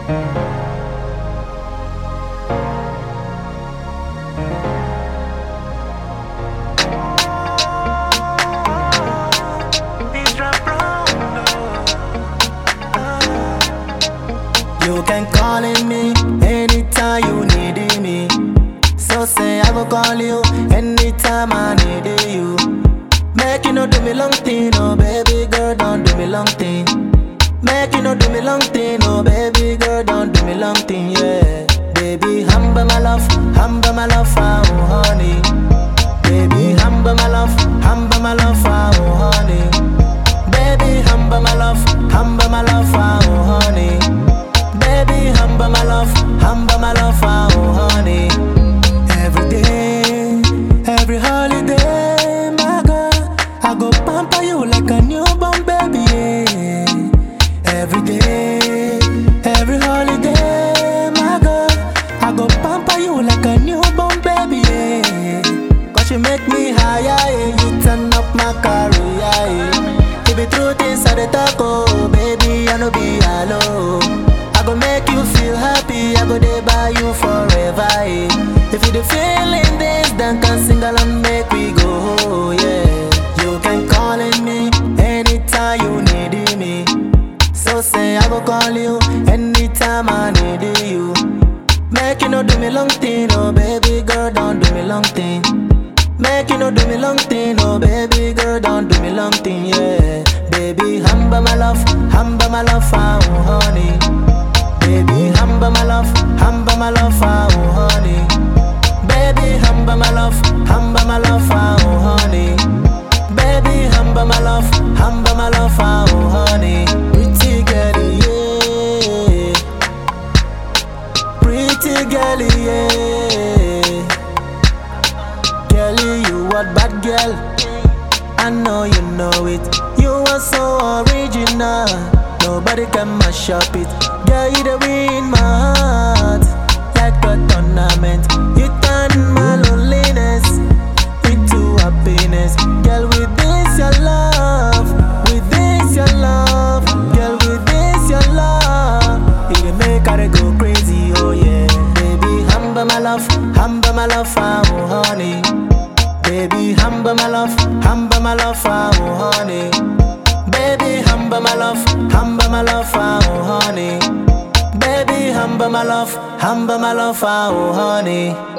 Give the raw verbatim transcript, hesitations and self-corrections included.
You can call in me anytime you need me. So say I go call you anytime I need you. Make you no do me long thing, oh baby girl, don't do me long thing. Make you no do me long thing, oh baby girl, don't do me long thing, yeah. Baby, humble my love, humble my love, oh honey. Baby, humble my love, humble my love, oh honey. Baby, humble my love, humble my love, oh honey. Baby, humble my love, humble my love, oh honey. Every day, every holiday, my girl, I go pamper you like a newborn baby, yeah. Every day, every holiday, my girl, I go pamper you like a newborn baby, yeah. Cause you make me higher, yeah. You turn up my career, yeah. If it truth inside the talk, oh baby, I no be alone. I go make you feel happy, I go there by you forever, eh. If you the feeling this, then can sing along, make we go, yeah. You can call in me anytime you need me. So say I go call you anytime I need you. Make you no do me long thing, oh baby girl, don't do me long thing. Make you no do me long thing, oh baby girl, don't do me long thing, yeah. Baby, humble my love, humble my love, oh honey. Baby, humble my love, humble my love, oh honey. Baby, humble my love, humble my love, oh honey. Baby, humble my love, humble my love, oh honey. Pretty girl, yeah. Pretty girl, yeah. Girlie, you a bad girl, I know you know it. You are so original, nobody can mash up it. Girl, you the win my heart like a tournament. You turn my loneliness into happiness. Girl, with this your love, with this your love, girl, with this your love, you can make her go crazy, oh yeah. Baby, humble my love, humble my love, oh honey. Baby, humble my love, humble my love, oh honey. Baby, humble my love, humble my love, oh honey. Baby, humble my love, humble my love, oh honey.